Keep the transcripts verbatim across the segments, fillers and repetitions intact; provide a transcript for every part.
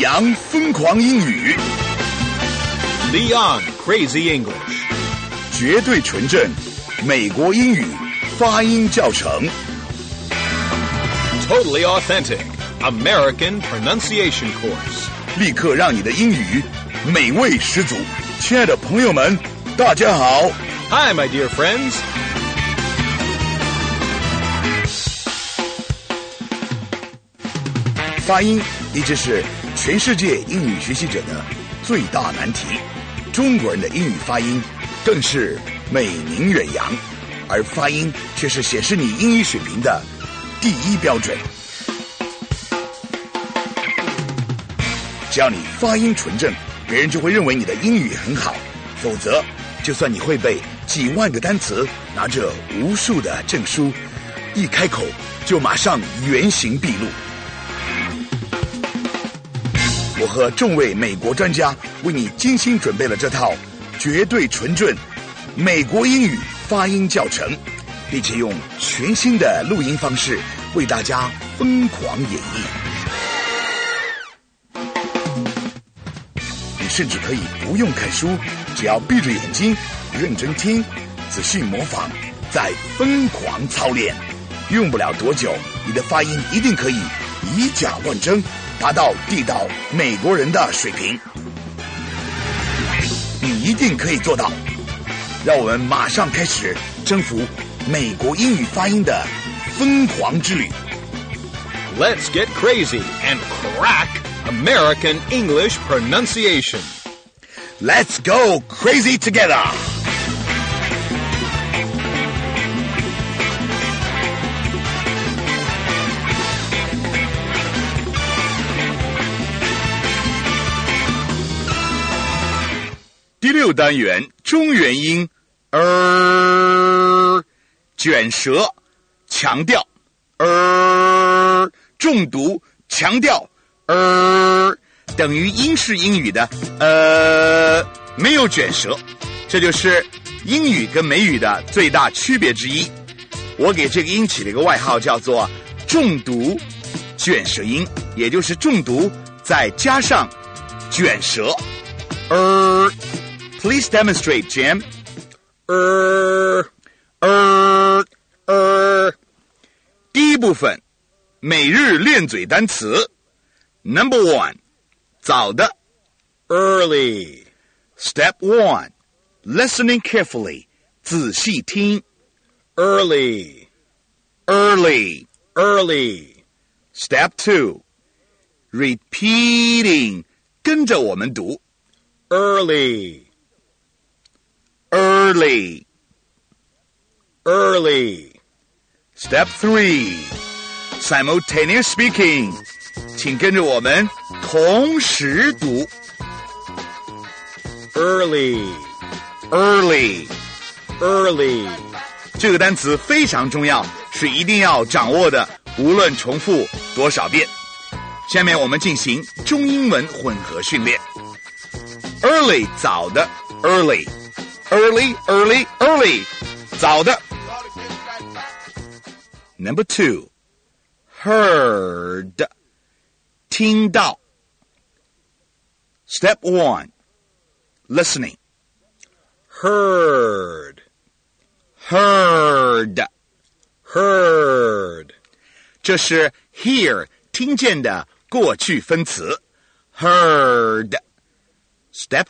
李昂疯狂英语 Leon Crazy English 绝对纯正美国英语发音教程 Totally authentic American pronunciation course 立刻让你的英语美味十足。亲爱的朋友们，大家好。 Hi, my dear friends. 发音一直是全世界英语学习者的最大难题，中国人的英语发音更是美名远扬，而发音却是显示你英语水平的第一标准。只要你发音纯正，别人就会认为你的英语很好，否则就算你会背几万个单词，拿着无数的证书，一开口就马上原形毕露。我和众位美国专家为你精心准备了这套绝对纯正美国英语发音教程，并且用全新的录音方式为大家疯狂演绎。你甚至可以不用看书，只要闭着眼睛认真听，仔细模仿，再疯狂操练，用不了多久，你的发音一定可以以假乱真，达到地道美国人的水平。你一定可以做到。让我们马上开始征服美国英语发音的疯狂之旅。 Let's get crazy and crack American English pronunciation. Let's go crazy together. 第六单元中元音 er 卷舌强调 er 重读强调 er 等于英式英语的呃没有卷舌，这就是英语跟美语的最大区别之一。我给这个音起了一个外号，叫做重读卷舌音，也就是重读再加上卷舌 er。Please demonstrate, Jim. Er, er, er. 第一部分，每日练嘴单词。Number one, 早的 Early. Step one, listening carefully, 仔细听 Early. Early. Early. Step two, repeating, 跟着我们读 Early.Early. Early. Step three, simultaneous speaking. 请跟着我们同时读 Early. Early. Early. 这个单词非常重要，是一定要掌握的，无论重复多少遍。下面我们进行中英文混合训练。Early 早的 Early.Early, early, early. 早的 Number two, heard. 听到 Step one, listening. Heard. Heard. Heard. 这是 hear 听见的过去分词 Heard. Step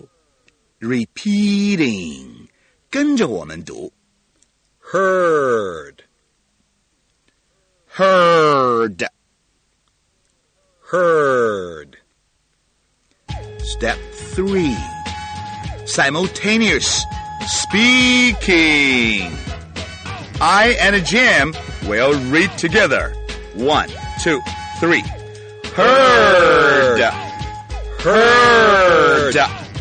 two,Repeating 跟着我们读 Heard. Heard. Heard. Step three, simultaneous speaking. I and Jim will read together. One, two, three. Heard. Heard.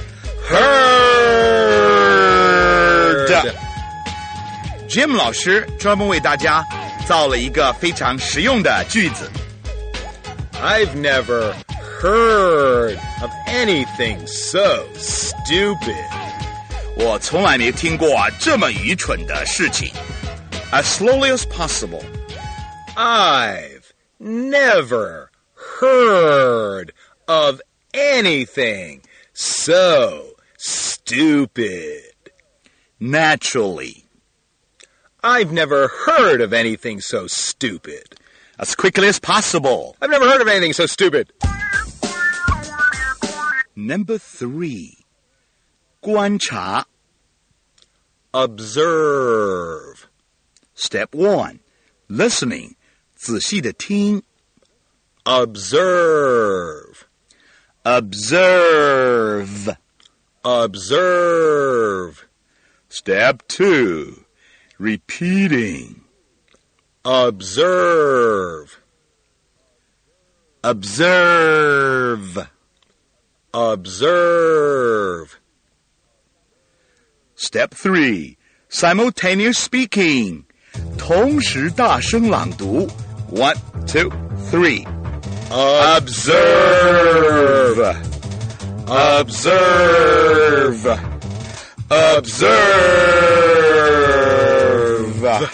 Heard. Jim 老师专门为大家造了一个非常实用的句子。 I've never heard of anything so stupid. 我从来没听过这么愚蠢的事情。As slowly as possible. I've never heard of anything so stupid. Naturally. I've never heard of anything so stupid. As quickly as possible. I've never heard of anything so stupid. Number three. 观察 Observe. Step one. Listening. 仔细的听 Observe. Observe. Observe. Step two. Repeating. Observe. Observe. Observe. Step three. Simultaneous speaking. 同时大声朗读 One, two, three. Observe. Observe. Observe.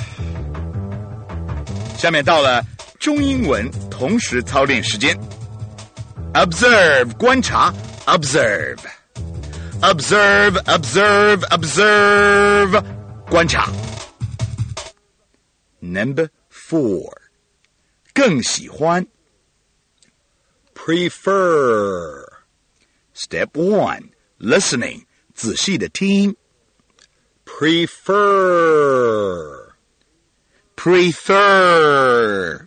下面到了中英文同时操练时间。Observe 观察 Observe. Observe, observe, observe. 观察。Number four. 更喜欢 Prefer. Step one. Listening. 仔细的听 Prefer. Prefer.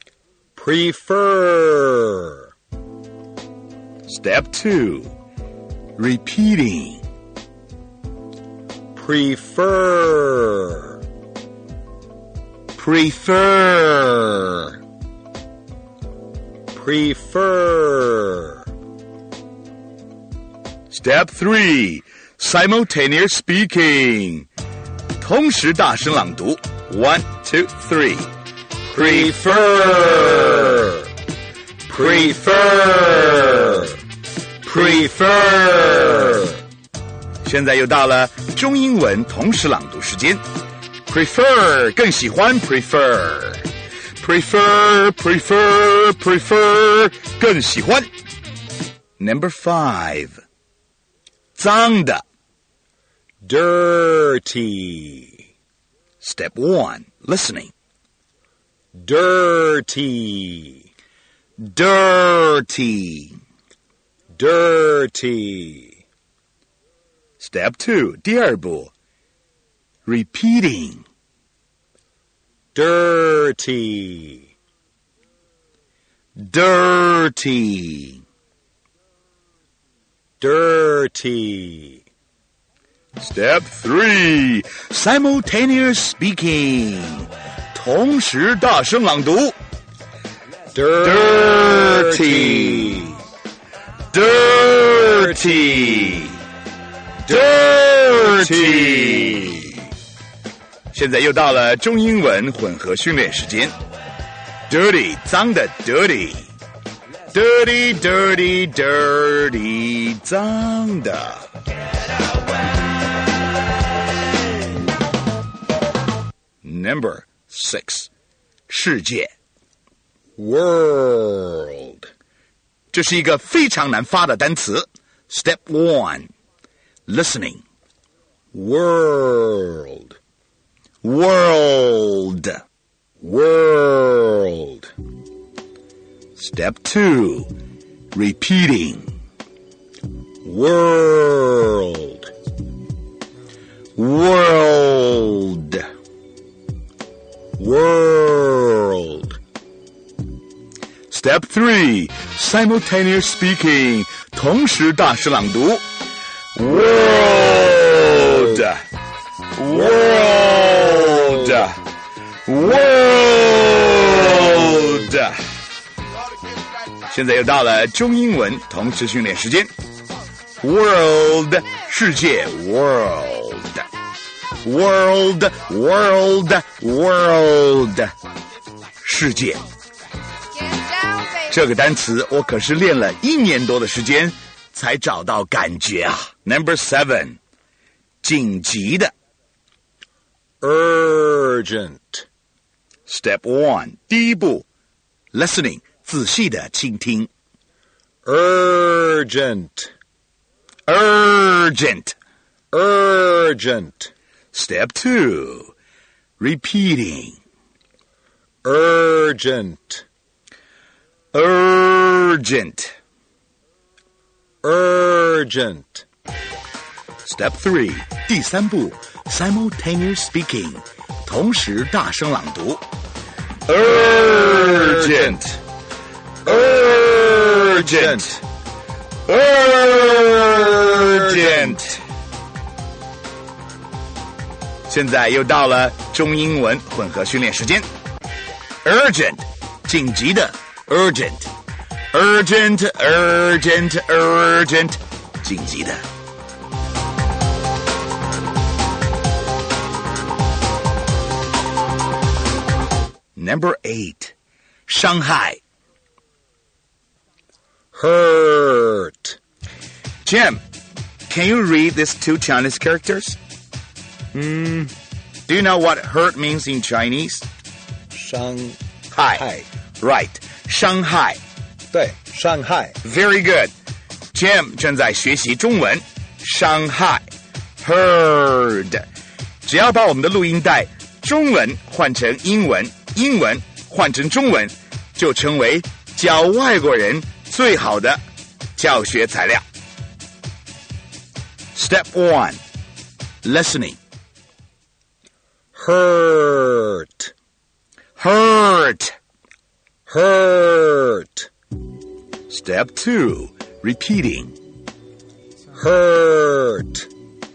Prefer. Step two. Repeating. Prefer. Prefer. Prefer. Step three. Simultaneous speaking. 同时大声朗读 One, two, three. Prefer. Prefer. Prefer. 现在又到了中英文同时朗读时间。Prefer 更喜欢 prefer. Prefer, prefer, prefer 更喜欢。Number five. 脏的 Dirty. Step one. Listening. Dirty. Dirty. Dirty. Step two. 第二步 Repeating. Dirty. Dirty. Dirty. Step three. Simultaneous speaking. 同时大声朗读 Dirty. Dirty. Dirty. 现在又到了中英文混合训练时间。Dirty 脏的 dirty. Dirty, dirty, dirty 脏的。Number six. 世界 World. 这是一个非常难发的单词。Step one. Listening. World. World. World. Step two. Repeating. World. World. World. Step three. Simultaneous speaking. 同时大声朗读 World. World. World. 现在又到了中英文同时训练时间。World 世界 World. World. World. World. 世界。这个单词我可是练了一年多的时间才找到感觉啊。Number seven. 紧急的 Urgent. Step one. 第一步 Listening 仔细的倾听 urgent, urgent. urgent, Step two, repeating. urgent, Urgent. urgent, Step three, 第三步 simultaneous speaking, 同时大声朗读。Urgent. Urgent. Urgent. 现在又到了中英文混合训练时间。Urgent, 紧急的 urgent. Urgent, urgent, urgent, 紧急的。Number eight, 伤害。 hurt, Jim, can you read these two Chinese characters? Hmm. Do you know what hurt means in Chinese? 伤害害 Right, 伤害。 对，伤害 Very good. Jim 正在学习中文，伤害 heard. 只要把我们的录音带中文换成英文，英文换成中文，就成为教外国人最好的教学材料。Step one, listening. hurt, Hurt. hurt, Step two, repeating. hurt,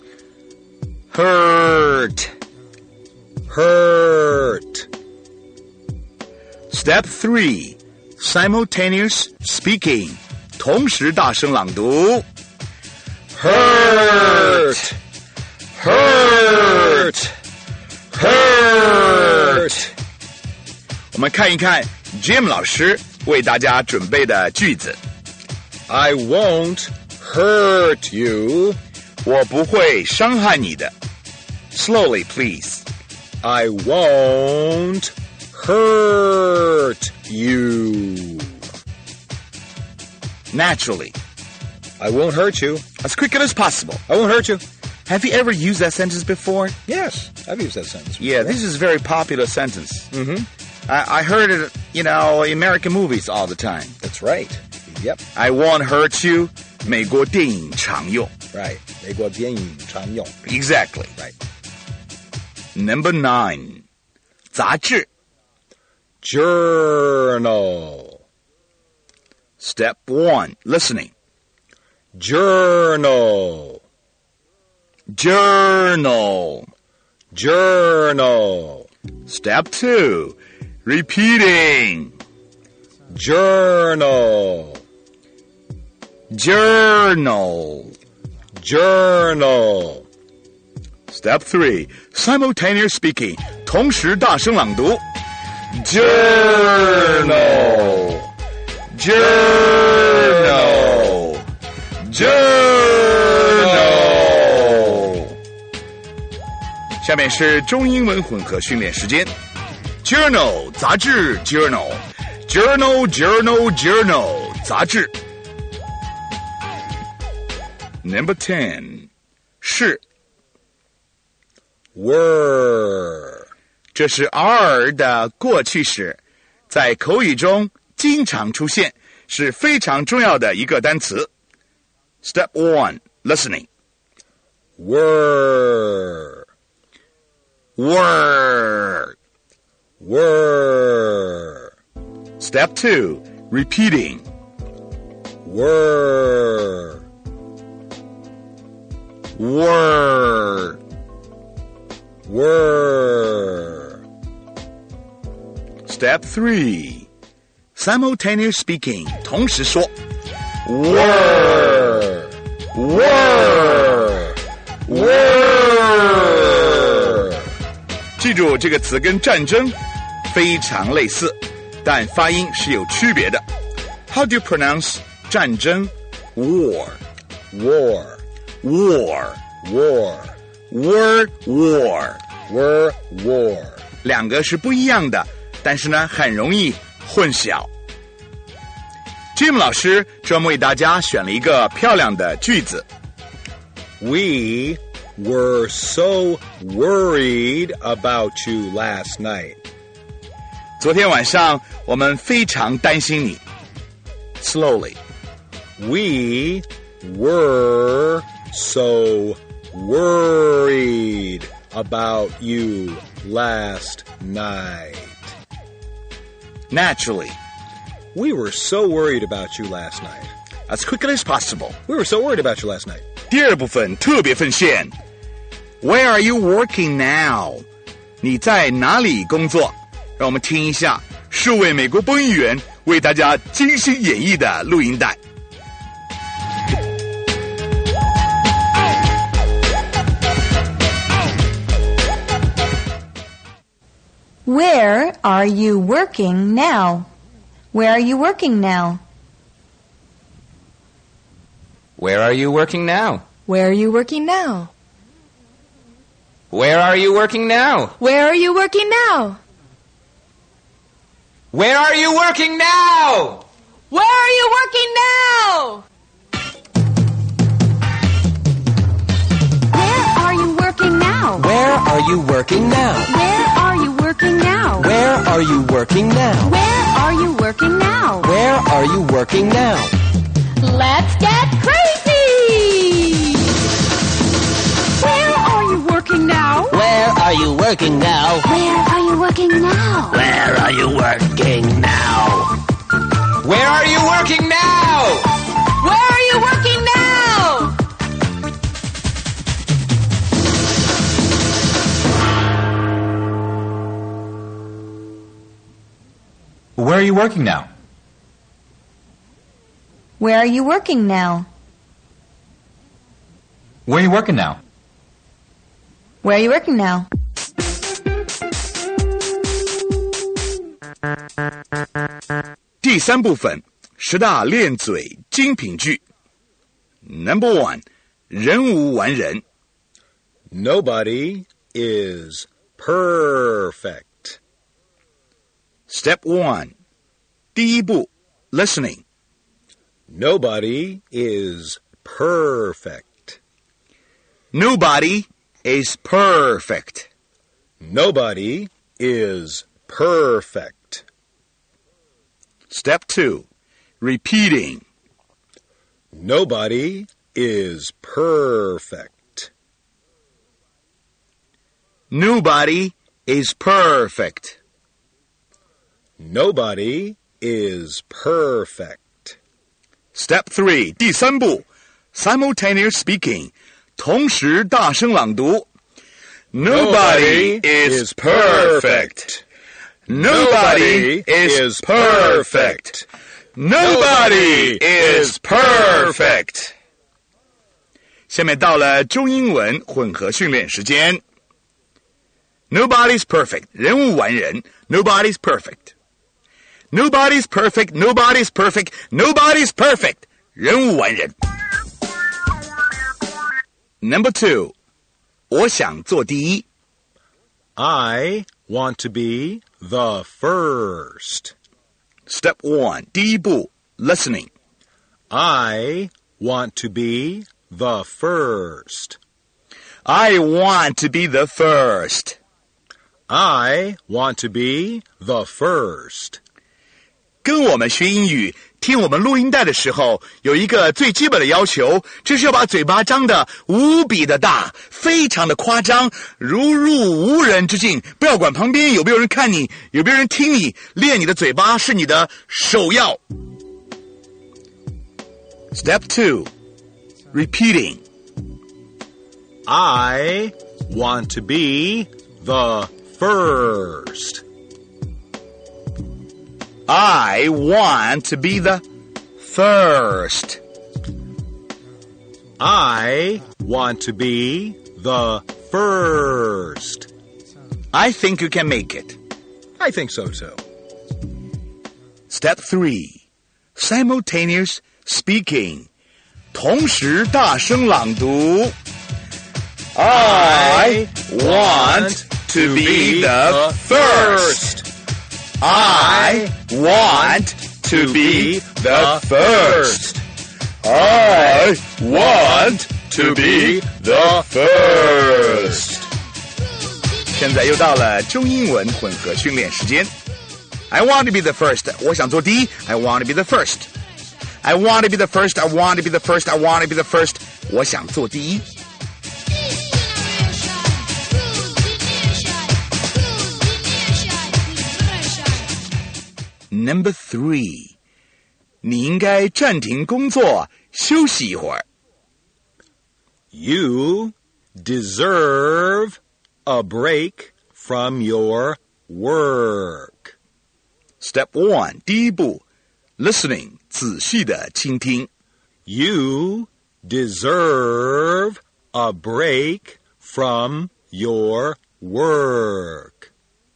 Hurt. hurt, Step three, simultaneous speaking. 同时大声朗读。Hurt. Hurt. Hurt. 我们看一看 Jim 老师为大家准备的句子。 I won't hurt you. 我不会伤害你的。Slowly, please. I won't hurt you. Naturally. I won't hurt you. As quickly as possible. I won't hurt you. Have you ever used that sentence before? Yes, I've used that sentence before. Yeah, this is a very popular sentence. Mm-hmm. I, I heard it, you know, in American movies all the time. That's right. Yep. I won't hurt you. 美国电影常用。 Right. 美国电影常用 Exactly. Right. Number nine. 杂志。 Journal. Step one. Listening. Journal. Journal. Journal. Step two. Repeating. Journal. Journal. Journal. Step three. Simultaneous speaking. 同时大声朗读。Journal. Journal. Journal. 下面是中英文混合训练时间。Journal 杂志 Journal Journal Journal Journal 杂志。Number ten 是 Were. 这是 are 的过去时，在口语中经常出现，是非常重要的一个单词。Step one, listening. Were. Were. Were. Step two, repeating. Were. Were. Were. Step three, simultaneous speaking. 同时说。 Were. Were. Were. 记住这个词跟战争非常类似，但发音是有区别的。How do you pronounce 战争 war War. war War. were war Were. War. 两个是不一样的，但是呢很容易混淆。 Jim 老师专门为大家选了一个漂亮的句子。 We were so worried about you last night. 昨天晚上我们非常担心你。Slowly. We were so worried about you last night. Naturally. We were so worried about you last night. As quickly as possible. We were so worried about you last night. 第二部分特别分线。Where are you working now? 你在哪里工作？让我们听一下数位美国播音员为大家精心演绎的录音带。 Where are you working now? Where are you working now? Where are you working now? Where are you working now? Where are you working now? Where are you working now? Where are you working now? Where are you working now? Where are you working now? Where are you working now? Where are you working now? Where are you working now? Where are you working now? Where are you working now? Let's get crazy! Where are you working now? Where are you working now? Where are you working now? Where are you working now? Where are you working now? Where are you working now? Where are you working now? Where are you working now? Where are you working now? Where are you working now? Now? 第三部分十大练嘴精品句。Number one, 人无完人。 Nobody is perfect. Step one, 第一步 listening. Nobody is perfect. Nobody is perfect. Nobody is perfect. Step two, repeating. Nobody is perfect. Nobody is perfect. Nobody is perfect. Step three, 第三步 simultaneous speaking. 同时大声朗读。Nobody is perfect. Nobody is perfect. Nobody is perfect. 下面到了中英文混合训练时间。Nobody's perfect. 人无完人。Nobody's perfect. Nobody's perfect. Nobody's perfect. Nobody's perfect. 人无完人。Number two, 我想做第一。 I want to be the first. Step one, 第一步 listening. I want to be the first. I want to be the first. I want to be the first. 跟我们学英语听我们录音带的时候有一个最基本的要求，就是要把嘴巴张得无比的大，非常的夸张，如入无人之境，不要管旁边有没有人看你，有没有人听你，练你的嘴巴是你的首要。 Step two, repeating. I want to be the first. I want to be the first. I want to be the first. I think you can make it. I think so too. Step three, simultaneous speaking. 同时大声朗读。I want to be the first. I want to be the first. I want to be the first. 现在又到了中英文混合训练时间。I want to be the first. 我想做第一。I want to be the first. I want to be the first. I want to be the first. I want to be the first. 我想做第一。Number three. 你应该暂停工作，休息一会儿。 You deserve a break from your work. Step one. 第一步 ，listening 仔细的倾听。 You deserve a break from your work.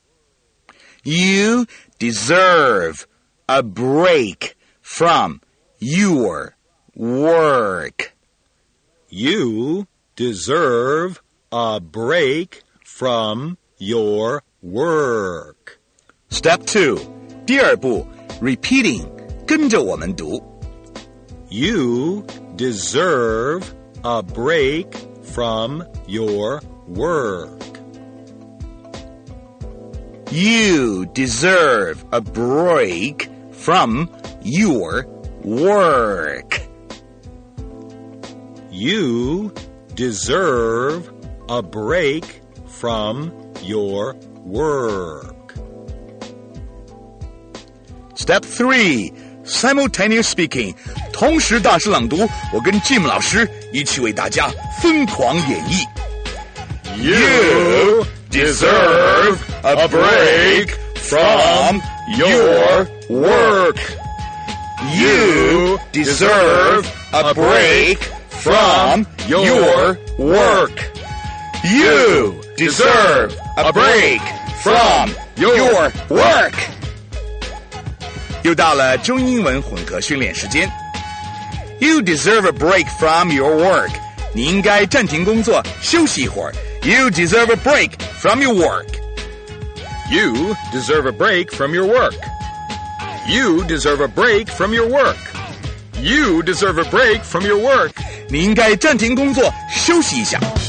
You deserve a break from your work. You deserve a break from your work. Step two. 第二步 repeating 跟着我们读。 You deserve a break from your work. You deserve a break from your work. You deserve a break from your work. Step three. Simultaneous speaking 同时大声朗读，我跟 Jim 老师一起为大家疯狂演绎。 You deserve a break from your work. You deserve a break from your work. You deserve a break from your work. 又到了中英文混合训练时间。You deserve a break from your work. 你应该暂停工作，休息一会儿。You deserve a break from your work. You deserve a break from your work. You deserve a break from your work. You deserve a break from your work. 你应该暂停工作，休息一下。